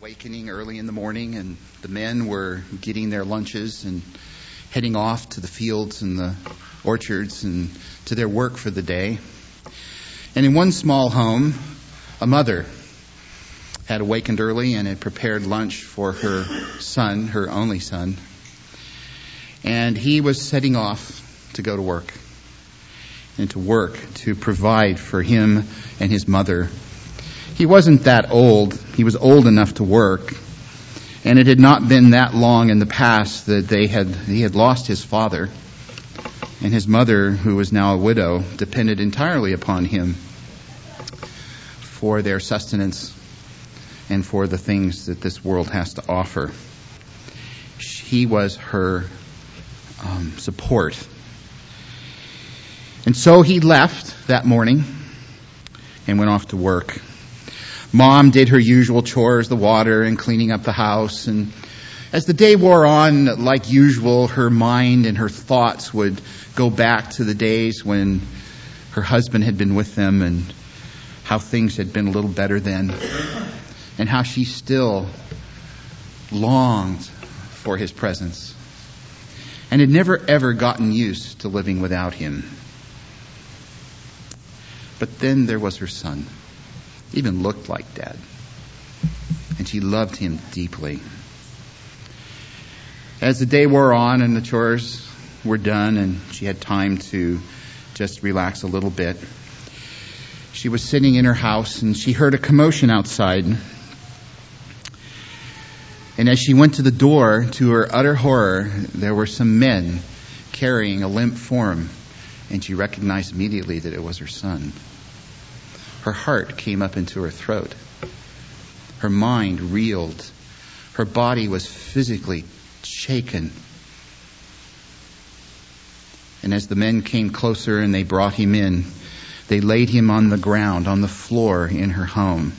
awakening early in the morning, and the men were getting their lunches and heading off to the fields and the orchards and to their work for the day. And in one small home, a mother had awakened early and had prepared lunch for her son, her only son. And he was setting off to go to work, and to provide for him and his mother. He wasn't that old. He was old enough to work. And it had not been that long in the past that he had lost his father. And his mother, who was now a widow, depended entirely upon him for their sustenance and for the things that this world has to offer. He was her support. And so he left that morning and went off to work. Mom did her usual chores, the water and cleaning up the house. And as the day wore on, like usual, her mind and her thoughts would go back to the days when her husband had been with them and how things had been a little better then, and how she still longed for his presence and had never ever gotten used to living without him. But then there was her son. Even looked like Dad. And she loved him deeply. As the day wore on and the chores were done and she had time to just relax a little bit, she was sitting in her house and she heard a commotion outside. And as she went to the door, to her utter horror, there were some men carrying a limp form, and she recognized immediately that it was her son. Her heart came up into her throat. Her mind reeled. Her body was physically shaken. And as the men came closer and they brought him in, they laid him on the ground, on the floor in her home.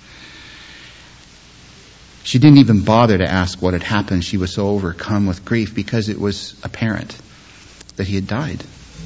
She didn't even bother to ask what had happened. She was so overcome with grief because it was apparent that he had died.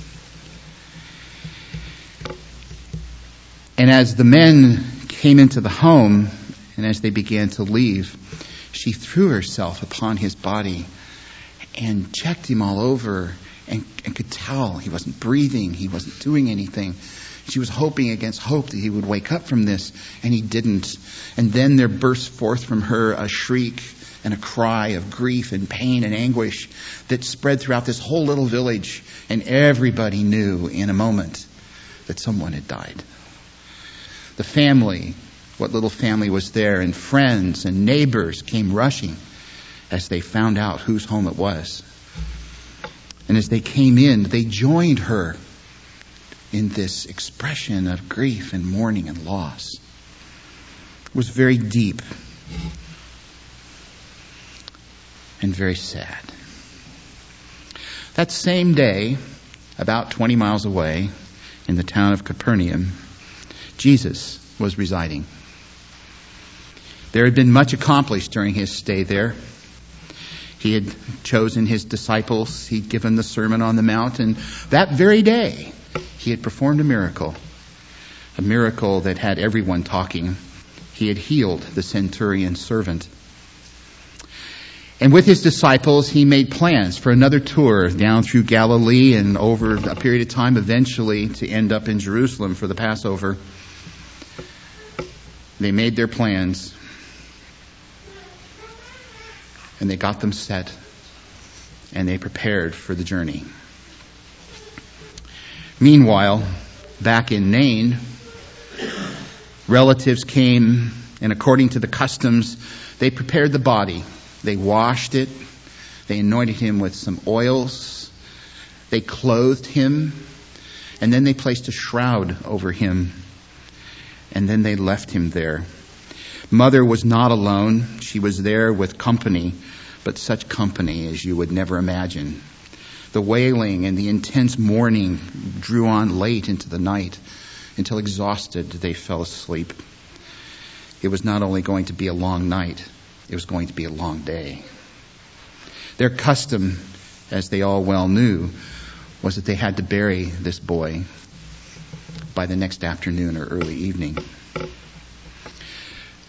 And as the men came into the home, and as they began to leave, she threw herself upon his body and checked him all over and could tell he wasn't breathing, he wasn't doing anything. She was hoping against hope that he would wake up from this, and he didn't. And then there burst forth from her a shriek and a cry of grief and pain and anguish that spread throughout this whole little village, and everybody knew in a moment that someone had died. The family, what little family was there, and friends and neighbors came rushing as they found out whose home it was. And as they came in, they joined her in this expression of grief and mourning and loss. It was very deep and very sad. That same day, about 20 miles away, in the town of Capernaum, Jesus was residing. There had been much accomplished during his stay there. He had chosen his disciples. He'd given the Sermon on the Mount. And that very day, he had performed a miracle that had everyone talking. He had healed the centurion's servant. And with his disciples, he made plans for another tour down through Galilee and over a period of time eventually to end up in Jerusalem for the Passover. They made their plans, and they got them set, and they prepared for the journey. Meanwhile, back in Nain, relatives came, and according to the customs, they prepared the body. They washed it. They anointed him with some oils. They clothed him, and then they placed a shroud over him. And then they left him there. Mother was not alone. She was there with company, but such company as you would never imagine. The wailing and the intense mourning drew on late into the night until exhausted they fell asleep. It was not only going to be a long night, it was going to be a long day. Their custom, as they all well knew, was that they had to bury this boy by the next afternoon or early evening.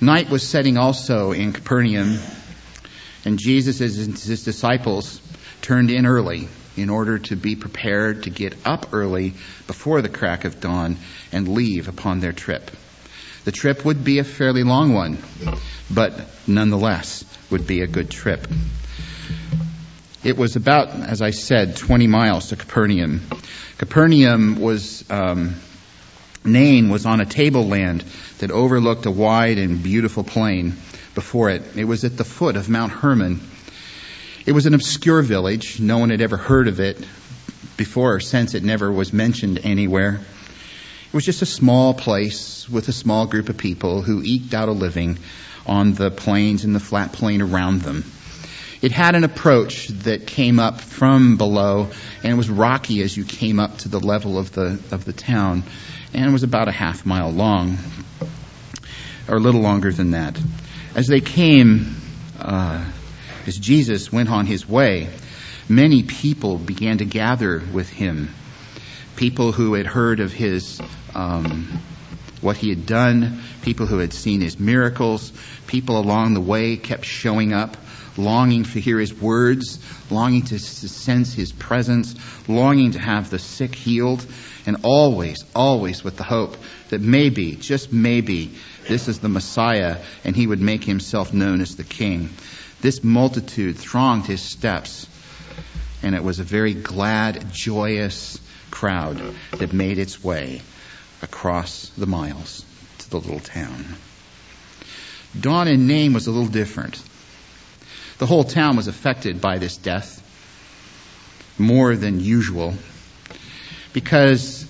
Night was setting also in Capernaum, and Jesus and his disciples turned in early in order to be prepared to get up early before the crack of dawn and leave upon their trip. The trip would be a fairly long one, but nonetheless would be a good trip. It was about, as I said, 20 miles to Capernaum. Capernaum was Nain was on a tableland that overlooked a wide and beautiful plain before it. It was at the foot of Mount Hermon. It was an obscure village. No one had ever heard of it before or since. It never was mentioned anywhere. It was just a small place with a small group of people who eked out a living on the plains and the flat plain around them. It had an approach that came up from below, and it was rocky as you came up to the level of the town, and it was about a half mile long, or a little longer than that. As they came, as Jesus went on his way, many people began to gather with him. People who had heard of his what he had done, people who had seen his miracles, people along the way kept showing up, longing to hear his words, longing to sense his presence, longing to have the sick healed, and always with the hope that maybe, just maybe, this is the Messiah and he would make himself known as the King. This multitude thronged his steps, and it was a very glad, joyous crowd that made its way across the miles to the little town. Dawn in Nain was a little different. The whole town was affected by this death more than usual because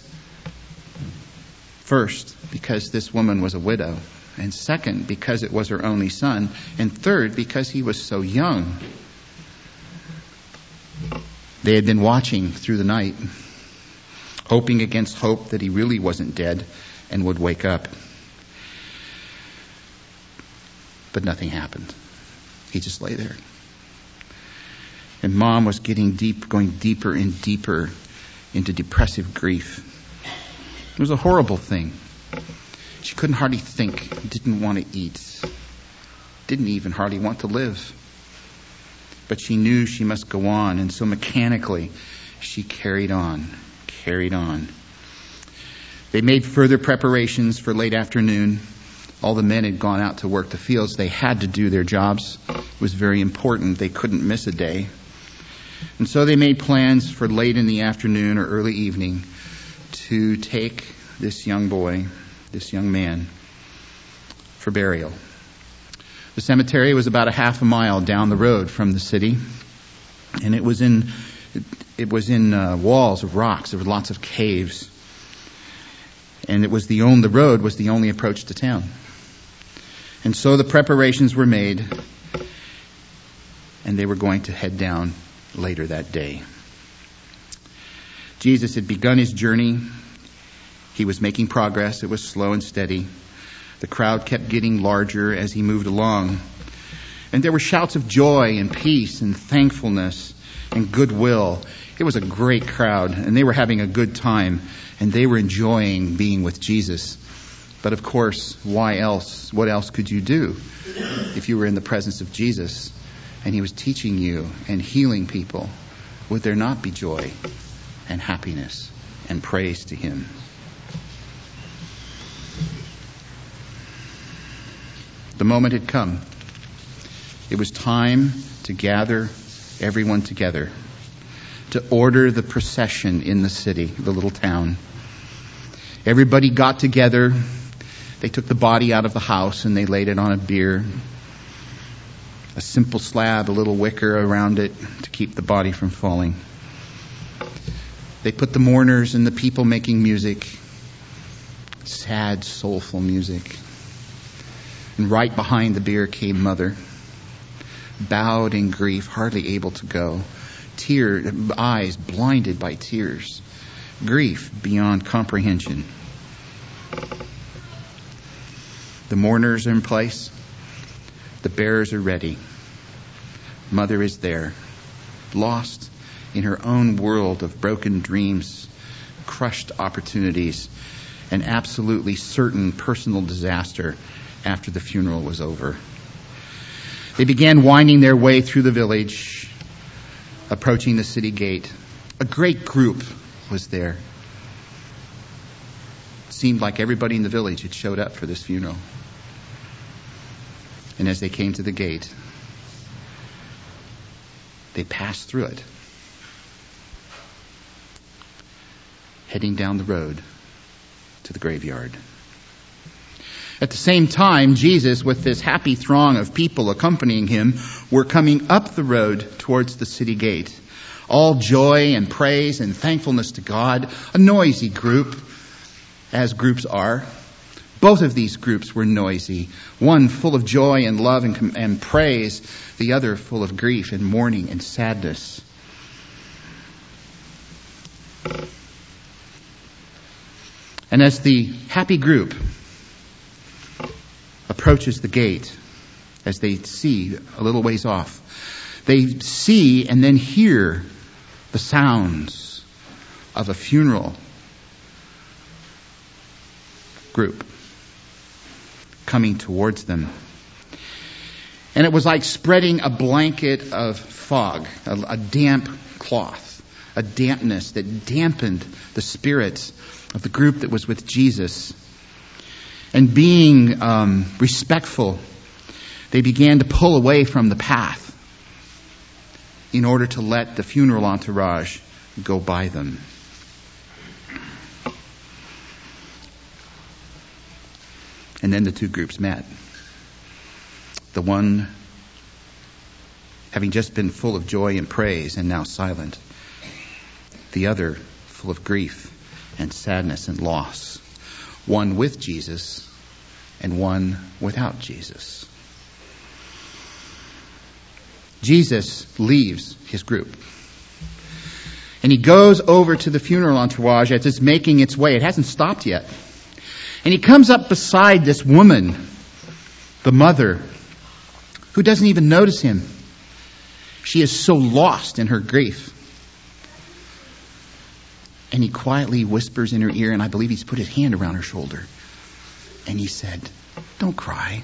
this woman was a widow, and second, because it was her only son, and third, because he was so young. They had been watching through the night, hoping against hope that he really wasn't dead and would wake up. But nothing happened. He just lay there. And Mom was going deeper and deeper into depressive grief. It was a horrible thing. She couldn't hardly think, didn't want to eat, didn't even hardly want to live. But she knew she must go on, and so mechanically she carried on. They made further preparations for late afternoon. All the men had gone out to work the fields. They had to do their jobs. It was very important. They couldn't miss a day. And so they made plans for late in the afternoon or early evening to take this young boy, this young man, for burial. The cemetery was about a half a mile down the road from the city, and it was in walls of rocks. There were lots of caves, and the road was the only approach to town. And so the preparations were made, and they were going to head down later that day. Jesus had begun his journey. He was making progress. It was slow and steady. The crowd kept getting larger as he moved along. And there were shouts of joy and peace and thankfulness and goodwill. It was a great crowd, and they were having a good time, and they were enjoying being with Jesus. But of course, why else? What else could you do if you were in the presence of Jesus and he was teaching you and healing people? Would there not be joy and happiness and praise to him? The moment had come. It was time to gather everyone together, to order the procession in the city, the little town. Everybody got together. They took the body out of the house and they laid it on a bier, a simple slab, a little wicker around it to keep the body from falling. They put the mourners and the people making music, sad, soulful music. And right behind the bier came Mother, bowed in grief, hardly able to go, eyes blinded by tears, grief beyond comprehension. The mourners are in place. The bearers are ready. Mother is there, lost in her own world of broken dreams, crushed opportunities, and absolutely certain personal disaster after the funeral was over. They began winding their way through the village, approaching the city gate. A great group was there. It seemed like everybody in the village had showed up for this funeral. And as they came to the gate, they passed through it, heading down the road to the graveyard. At the same time, Jesus, with this happy throng of people accompanying him, were coming up the road towards the city gate. All joy and praise and thankfulness to God. A noisy group, as groups are. Both of these groups were noisy. One full of joy and love and praise. The other full of grief and mourning and sadness. And as the happy group approaches the gate, as they see a little ways off, they see and then hear the sounds of a funeral group coming towards them. And it was like spreading a blanket of fog, a damp cloth, a dampness that dampened the spirits of the group that was with Jesus. And being respectful, they began to pull away from the path in order to let the funeral entourage go by them. And then the two groups met. The one having just been full of joy and praise and now silent. The other full of grief and sadness and loss. One with Jesus and one without Jesus. Jesus leaves his group. And he goes over to the funeral entourage as it's making its way. It hasn't stopped yet. And he comes up beside this woman, the mother, who doesn't even notice him. She is so lost in her grief. And he quietly whispers in her ear, and I believe he's put his hand around her shoulder. And he said, "Don't cry."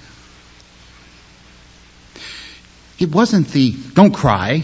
It wasn't the "don't cry."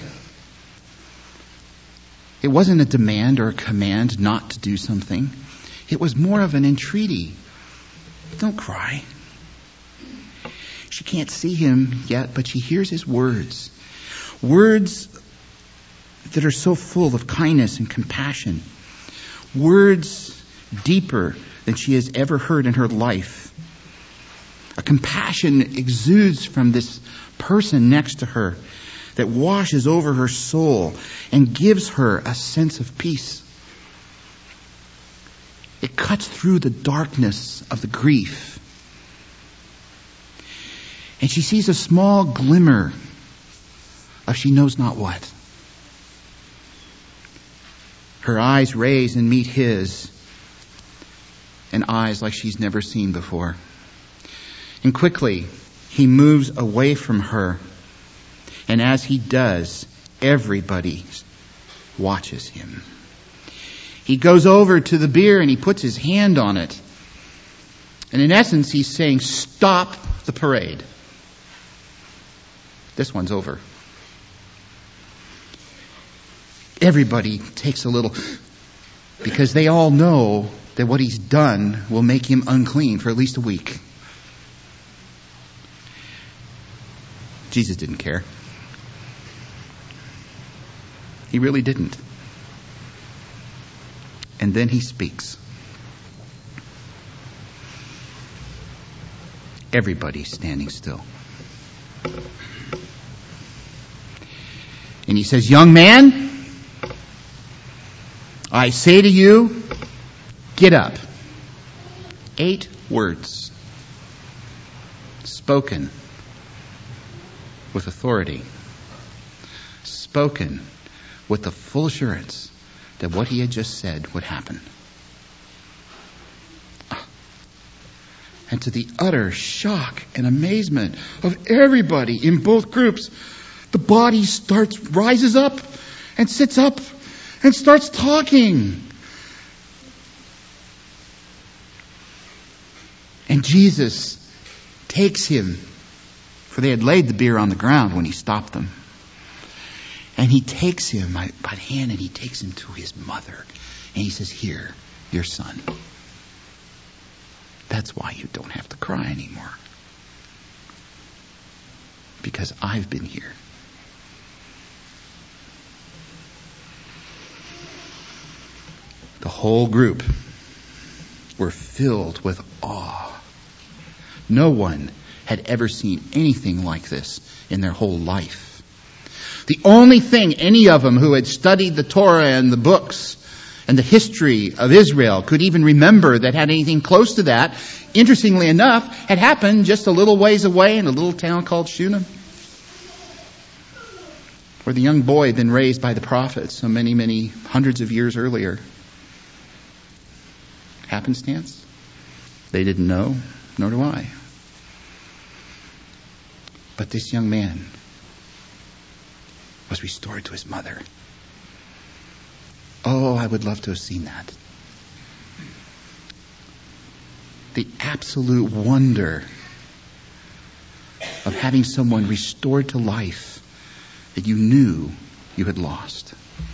It wasn't a demand or a command not to do something. It was more of an entreaty. Don't cry. She can't see him yet, but she hears his words. Words that are so full of kindness and compassion. Words deeper than she has ever heard in her life. A compassion exudes from this person next to her that washes over her soul and gives her a sense of peace. It cuts through the darkness of the grief. And she sees a small glimmer of she knows not what. Her eyes raise and meet his, and eyes like she's never seen before. And quickly, he moves away from her. And as he does, everybody watches him. He goes over to the bier and he puts his hand on it. And in essence, he's saying, "Stop the parade. This one's over." Everybody takes a little, because they all know that what he's done will make him unclean for at least a week. Jesus didn't care. He really didn't. And then he speaks. Everybody's standing still. And he says, "Young man, I say to you, get up." 8 words. Spoken with authority. Spoken with the full assurance that what he had just said would happen. And to the utter shock and amazement of everybody in both groups, the body rises up and sits up and starts talking. And Jesus takes him, for they had laid the bier on the ground when he stopped them. And he takes him by the hand and he takes him to his mother. And he says, "Here, your son." That's why you don't have to cry anymore. Because I've been here. The whole group were filled with awe. No one had ever seen anything like this in their whole life. The only thing any of them who had studied the Torah and the books and the history of Israel could even remember that had anything close to that, interestingly enough, had happened just a little ways away in a little town called Shunem, where the young boy had been raised by the prophets so many, many hundreds of years earlier. Happenstance? They didn't know, nor do I. But this young man was restored to his mother. Oh, I would love to have seen that. The absolute wonder of having someone restored to life that you knew you had lost.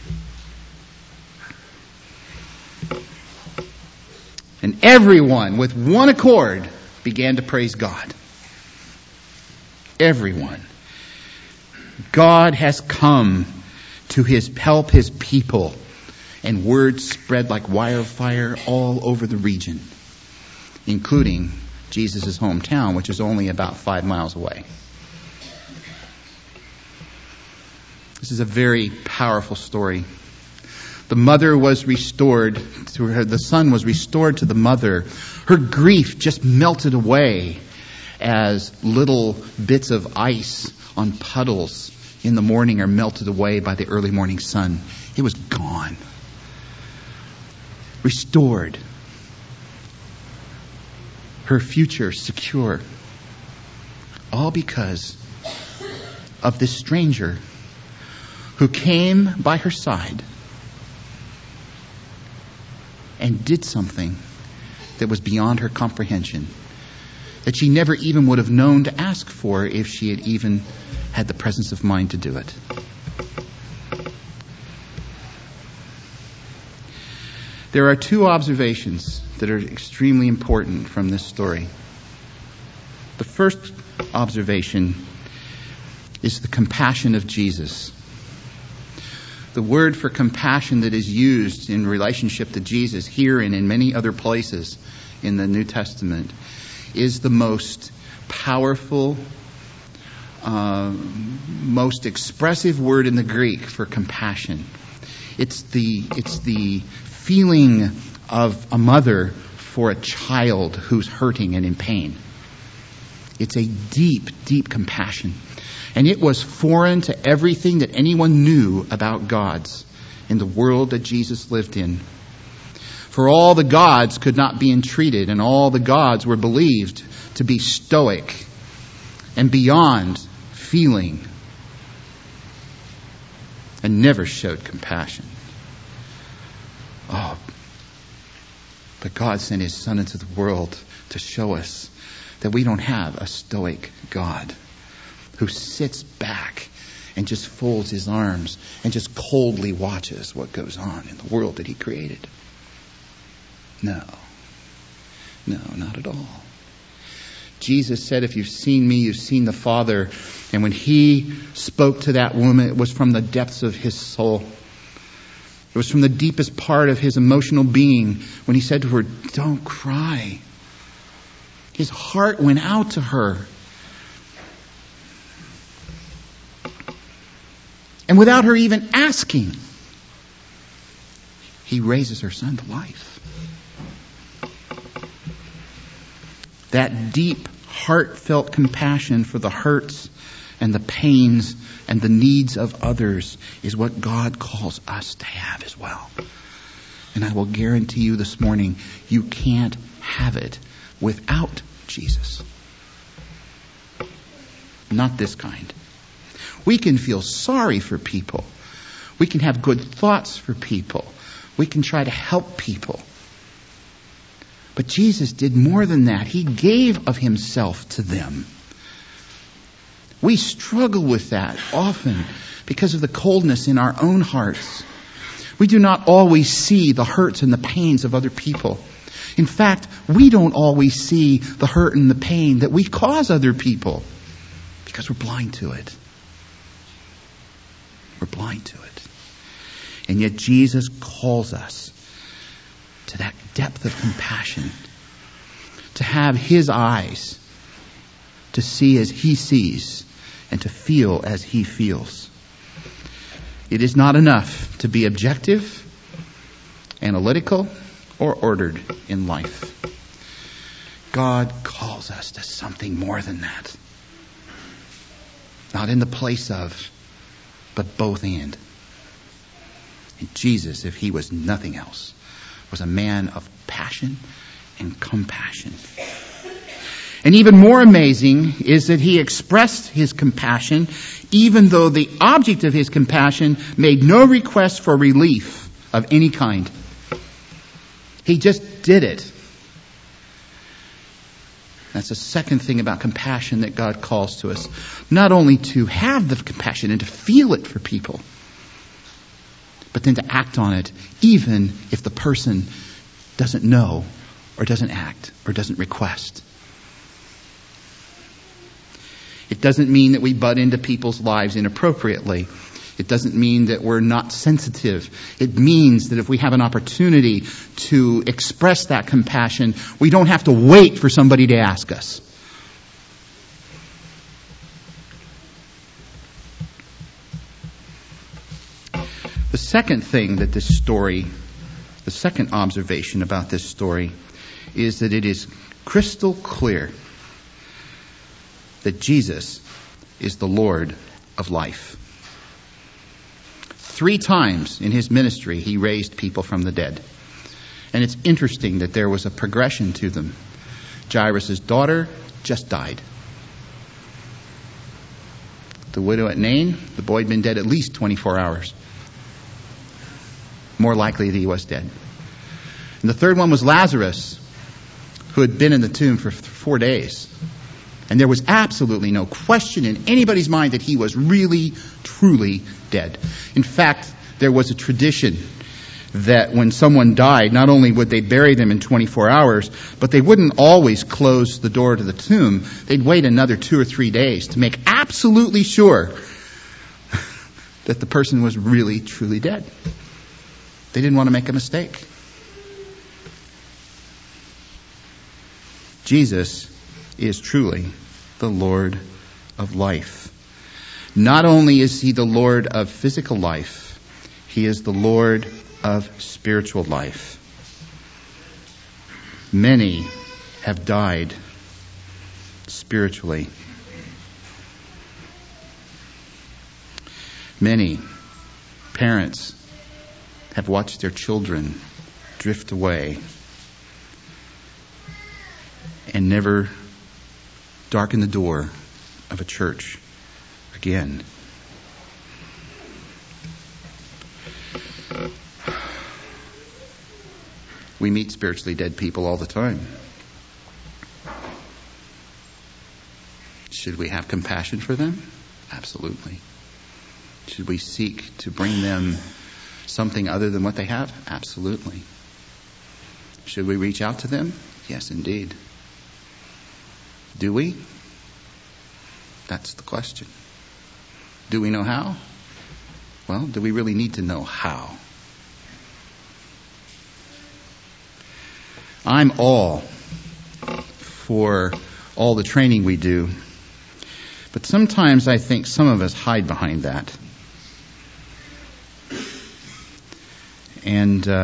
And everyone, with one accord, began to praise God. Everyone. God has come to help his people. And word spread like wildfire all over the region, including Jesus' hometown, which is only about 5 miles away. This is a very powerful story. The mother was restored to her. The son was restored to the mother. Her grief just melted away as little bits of ice on puddles in the morning are melted away by the early morning sun. It was gone. Restored. Her future secure. All because of this stranger who came by her side and did something that was beyond her comprehension, that she never even would have known to ask for if she had even had the presence of mind to do it. There are 2 observations that are extremely important from this story. The first observation is the compassion of Jesus. The word for compassion that is used in relationship to Jesus here and in many other places in the New Testament is the most powerful, most expressive word in the Greek for compassion. It's the feeling of a mother for a child who's hurting and in pain. It's a deep, deep compassion. And it was foreign to everything that anyone knew about gods in the world that Jesus lived in. For all the gods could not be entreated, and all the gods were believed to be stoic and beyond feeling, and never showed compassion. Oh, but God sent his Son into the world to show us that we don't have a stoic God who sits back and just folds his arms and just coldly watches what goes on in the world that he created. No, not at all. Jesus said, "If you've seen me, you've seen the Father." And when he spoke to that woman, it was from the depths of his soul. It was from the deepest part of his emotional being when he said to her, "Don't cry." His heart went out to her. And without her even asking, he raises her son to life. That deep, heartfelt compassion for the hurts and the pains and the needs of others is what God calls us to have as well. And I will guarantee you this morning, you can't have it without Jesus. Not this kind. We can feel sorry for people. We can have good thoughts for people. We can try to help people. But Jesus did more than that. He gave of himself to them. We struggle with that often because of the coldness in our own hearts. We do not always see the hurts and the pains of other people. In fact, we don't always see the hurt and the pain that we cause other people because we're blind to it. We're blind to it. And yet Jesus calls us to that depth of compassion, to have his eyes, to see as he sees, and to feel as he feels. It is not enough to be objective, analytical, or ordered in life. God calls us to something more than that. Not in the place of, but both and. And Jesus, if he was nothing else, was a man of passion and compassion. And even more amazing is that he expressed his compassion even though the object of his compassion made no request for relief of any kind. He just did it. That's the second thing about compassion that God calls to us. Not only to have the compassion and to feel it for people, but then to act on it even if the person doesn't know or doesn't act or doesn't request. It doesn't mean that we butt into people's lives inappropriately. It doesn't mean that we're not sensitive. It means that if we have an opportunity to express that compassion, we don't have to wait for somebody to ask us. The second thing that this story, the second observation about this story, is that it is crystal clear that Jesus is the Lord of life. 3 times in his ministry, he raised people from the dead. And it's interesting that there was a progression to them. Jairus' daughter just died. The widow at Nain, the boy had been dead at least 24 hours. More likely that he was dead. And the third one was Lazarus, who had been in the tomb for 4 days. And there was absolutely no question in anybody's mind that he was really, truly dead. In fact, there was a tradition that when someone died, not only would they bury them in 24 hours, but they wouldn't always close the door to the tomb. They'd wait another 2 or 3 days to make absolutely sure that the person was really, truly dead. They didn't want to make a mistake. Jesus is truly the Lord of life. Not only is he the Lord of physical life, he is the Lord of spiritual life. Many have died spiritually. Many parents have watched their children drift away and never darken the door of a church again. We meet spiritually dead people all the time. Should we have compassion for them? Absolutely. Should we seek to bring them something other than what they have? Absolutely. Should we reach out to them? Yes, indeed. Do we? That's the question. Do we know how? Well, do we really need to know how? I'm all for all the training we do, but sometimes I think some of us hide behind that. And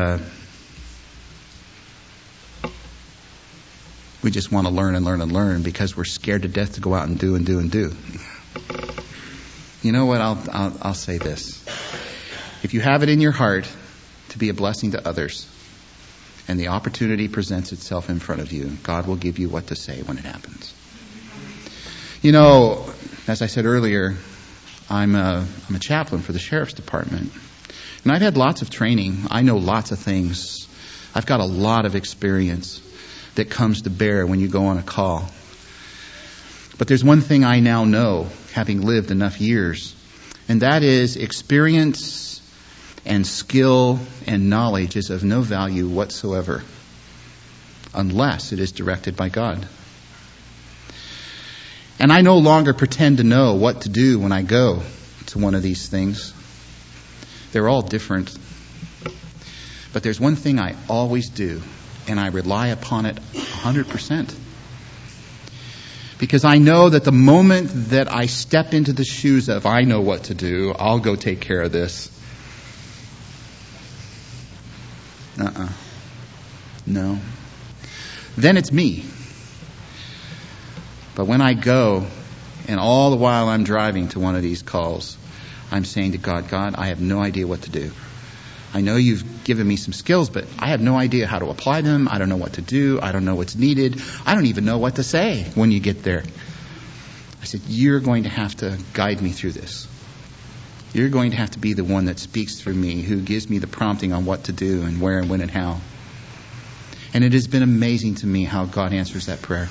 we just want to learn and learn and learn because we're scared to death to go out and do and do and do. You know what? I'll say this. If you have it in your heart to be a blessing to others, and the opportunity presents itself in front of you, God will give you what to say when it happens. You know, as I said earlier, I'm a chaplain for the sheriff's department. And I've had lots of training. I know lots of things. I've got a lot of experience. that comes to bear when you go on a call. But there's one thing I now know, having lived enough years, and that is experience and skill and knowledge is of no value whatsoever unless it is directed by God. And I no longer pretend to know what to do when I go to one of these things. They're all different. But there's one thing I always do, and I rely upon it 100%. Because I know that the moment that I step into the shoes of, I know what to do, I'll go take care of this. No. Then it's me. But when I go, and all the while I'm driving to one of these calls, I'm saying to God, God, I have no idea what to do. I know you've given me some skills, but I have no idea how to apply them. I don't know what to do. I don't know what's needed. I don't even know what to say when you get there. I said, you're going to have to guide me through this. You're going to have to be the one that speaks through me, who gives me the prompting on what to do and where and when and how. And it has been amazing to me how God answers that prayer.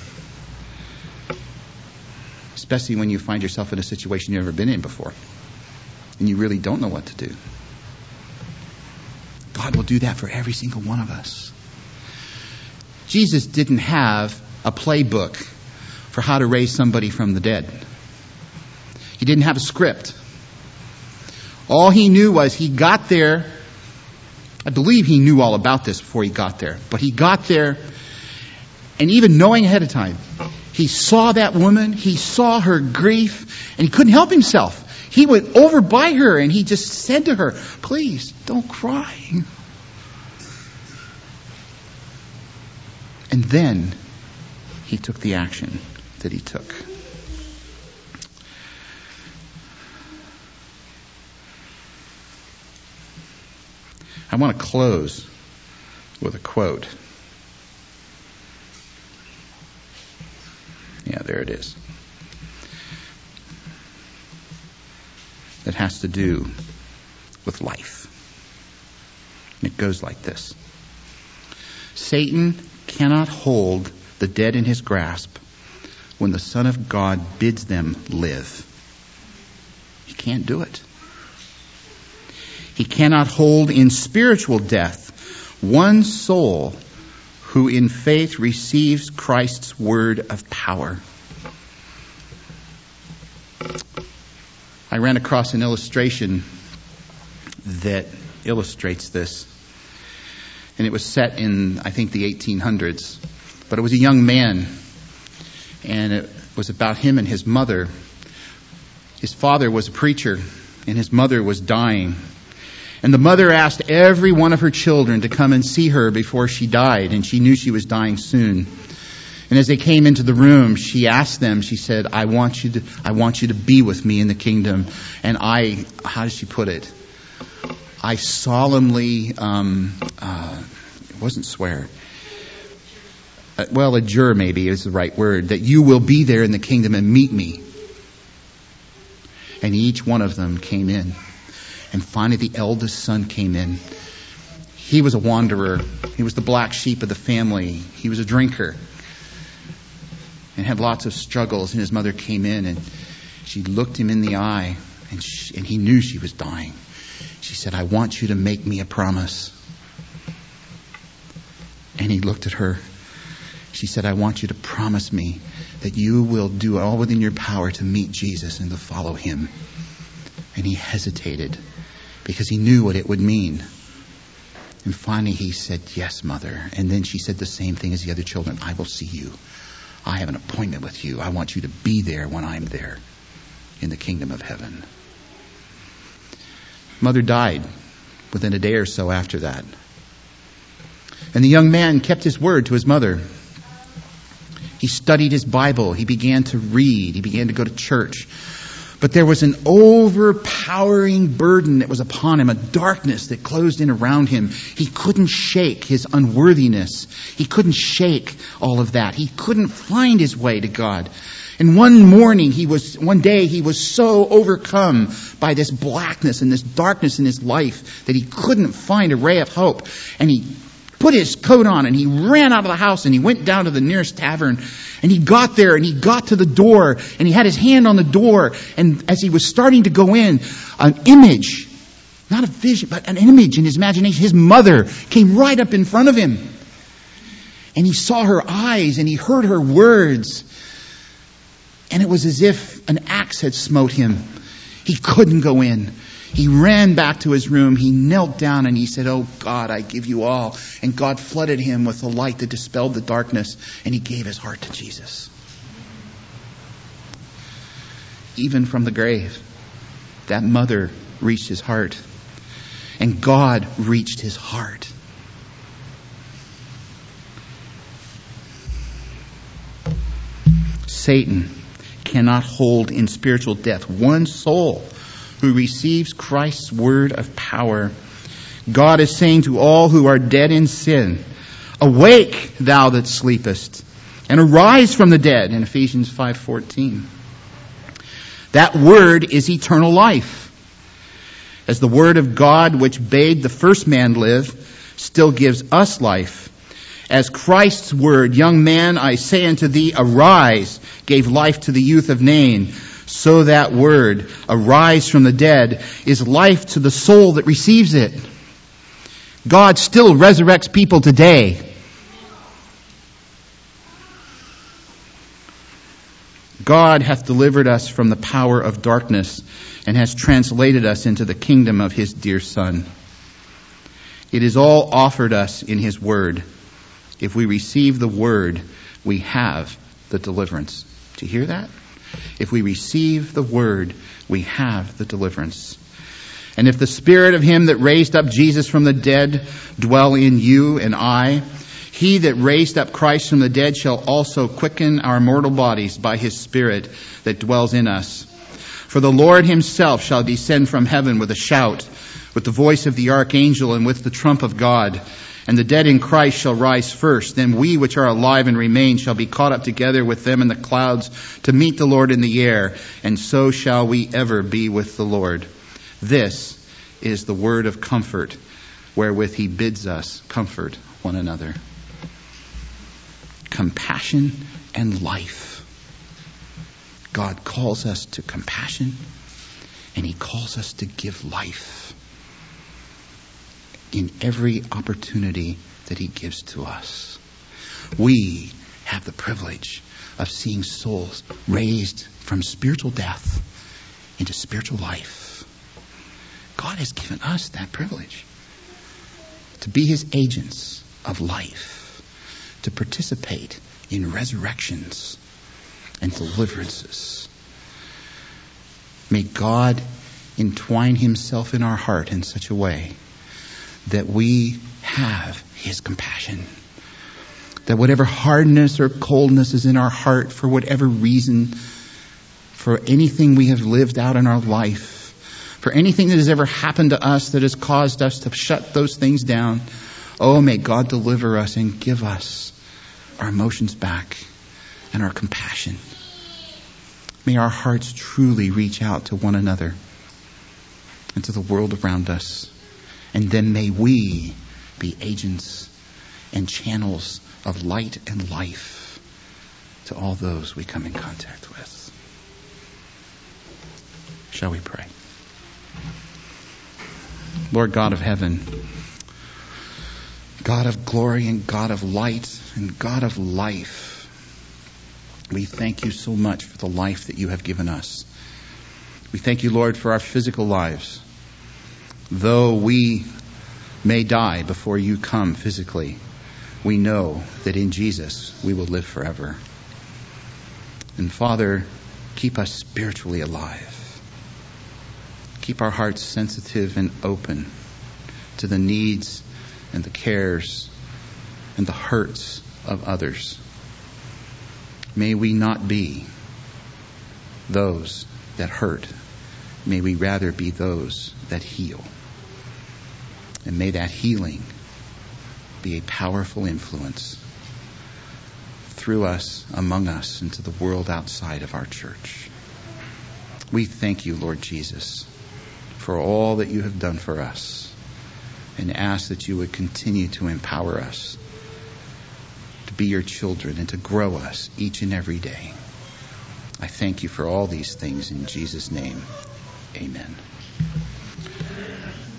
Especially when you find yourself in a situation you've never been in before. And you really don't know what to do. God will do that for every single one of us. Jesus didn't have a playbook for how to raise somebody from the dead. He didn't have a script. All he knew was he got there. I believe he knew all about this before he got there. But he got there, and even knowing ahead of time, he saw that woman, he saw her grief, and he couldn't help himself. He went over by her and he just said to her, please, don't cry. And then he took the action that he took. I want to close with a quote. Yeah, there it is. It has to do with life. And it goes like this. Satan cannot hold the dead in his grasp when the Son of God bids them live. He can't do it. He cannot hold in spiritual death one soul who in faith receives Christ's word of power. I ran across an illustration that illustrates this. And it was set in, I think, the 1800s. But it was a young man. And it was about him and his mother. His father was a preacher, and his mother was dying. And the mother asked every one of her children to come and see her before she died. And she knew she was dying soon. And as they came into the room, she asked them, she said, I want you to be with me in the kingdom. And how does she put it? I solemnly, it wasn't swear. Adjure maybe is the right word, that you will be there in the kingdom and meet me. And each one of them came in. And finally the eldest son came in. He was a wanderer. He was the black sheep of the family. He was a drinker. And had lots of struggles. And his mother came in and she looked him in the eye. And he knew she was dying. She said, I want you to make me a promise. And he looked at her. She said, I want you to promise me that you will do all within your power to meet Jesus and to follow him. And he hesitated because he knew what it would mean. And finally he said, yes, mother. And then she said the same thing as the other children. I will see you. I have an appointment with you. I want you to be there when I'm there in the kingdom of heaven. Mother died within a day or so after that. And the young man kept his word to his mother. He studied his Bible. He began to read. He began to go to church. But there was an overpowering burden that was upon him, a darkness that closed in around him. He couldn't shake his unworthiness. He couldn't shake all of that. He couldn't find his way to God. And one day he was so overcome by this blackness and this darkness in his life that he couldn't find a ray of hope. And he put his coat on and he ran out of the house and he went down to the nearest tavern, and he got there and he got to the door and he had his hand on the door, and as he was starting to go in, an image, not a vision, but an image in his imagination, his mother came right up in front of him, and he saw her eyes and he heard her words, and it was as if an axe had smote him. He couldn't go in. He ran back to his room. He knelt down and he said, "Oh God, I give you all." And God flooded him with the light that dispelled the darkness, and he gave his heart to Jesus. Even from the grave, that mother reached his heart, and God reached his heart. Satan cannot hold in spiritual death one soul who receives Christ's word of power. God is saying to all who are dead in sin, "Awake, thou that sleepest, and arise from the dead," in Ephesians 5:14. That word is eternal life. As the word of God, which bade the first man live, still gives us life. As Christ's word, "Young man, I say unto thee, arise," gave life to the youth of Nain, so that word, "arise from the dead," is life to the soul that receives it. God still resurrects people today. God hath delivered us from the power of darkness and has translated us into the kingdom of his dear Son. It is all offered us in his word. If we receive the word, we have the deliverance. Do you hear that? If we receive the word, we have the deliverance. And if the spirit of him that raised up Jesus from the dead dwell in you and I, he that raised up Christ from the dead shall also quicken our mortal bodies by his Spirit that dwells in us. For the Lord himself shall descend from heaven with a shout, with the voice of the archangel, and with the trump of God. And the dead in Christ shall rise first. Then we which are alive and remain shall be caught up together with them in the clouds to meet the Lord in the air. And so shall we ever be with the Lord. This is the word of comfort, wherewith he bids us comfort one another. Compassion and life. God calls us to compassion, and he calls us to give life in every opportunity that he gives to us. We have the privilege of seeing souls raised from spiritual death into spiritual life. God has given us that privilege to be his agents of life, to participate in resurrections and deliverances. May God entwine himself in our heart in such a way that we have his compassion. That whatever hardness or coldness is in our heart, for whatever reason, for anything we have lived out in our life, for anything that has ever happened to us that has caused us to shut those things down, oh, may God deliver us and give us our emotions back and our compassion. May our hearts truly reach out to one another and to the world around us. And then may we be agents and channels of light and life to all those we come in contact with. Shall we pray? Lord God of heaven, God of glory and God of light and God of life, we thank you so much for the life that you have given us. We thank you, Lord, for our physical lives. Though we may die before you come physically, we know that in Jesus we will live forever. And Father, keep us spiritually alive. Keep our hearts sensitive and open to the needs and the cares and the hurts of others. May we not be those that hurt. May we rather be those that heal. And may that healing be a powerful influence through us, among us, into the world outside of our church. We thank you, Lord Jesus, for all that you have done for us. and ask that you would continue to empower us to be your children and to grow us each and every day. I thank you for all these things in Jesus' name. Amen.